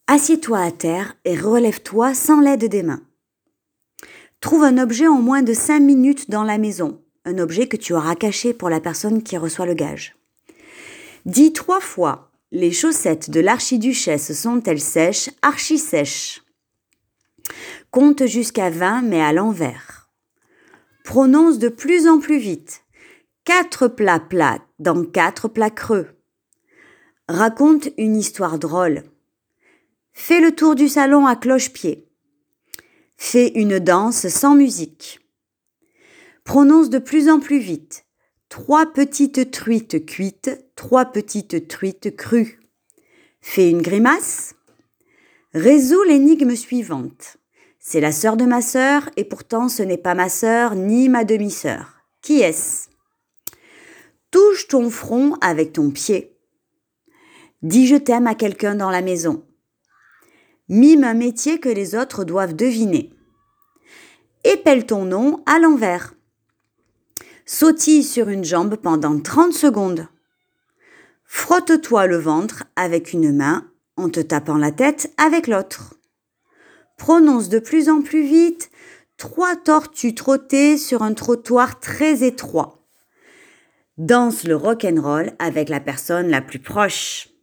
Assieds-toi à terre et relève-toi sans l'aide des mains. Trouve un objet en moins de 5 minutes dans la maison, un objet que tu auras caché pour la personne qui reçoit le gage. Dis 3 fois, les chaussettes de l'archiduchesse sont-elles sèches, archi-sèches. Compte jusqu'à 20 mais à l'envers. Prononce de plus en plus vite. 4 plats plats dans 4 plats creux. Raconte une histoire drôle. Fais le tour du salon à cloche-pied. Fais une danse sans musique. Prononce de plus en plus vite. 3 petites truites cuites, 3 petites truites crues. Fais une grimace. Résous l'énigme suivante. C'est la sœur de ma sœur et pourtant ce n'est pas ma sœur ni ma demi-sœur. Qui est-ce? Touche ton front avec ton pied. Dis je t'aime à quelqu'un dans la maison. Mime un métier que les autres doivent deviner. Épelle ton nom à l'envers. Sautille sur une jambe pendant 30 secondes. Frotte-toi le ventre avec une main en te tapant la tête avec l'autre. Prononce de plus en plus vite 3 tortues trottées sur un trottoir très étroit. Danse le rock'n'roll avec la personne la plus proche.